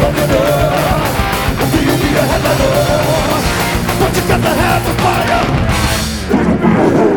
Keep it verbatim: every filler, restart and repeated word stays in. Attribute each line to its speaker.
Speaker 1: stronger. Do you need a headliner? But you got to have the fire.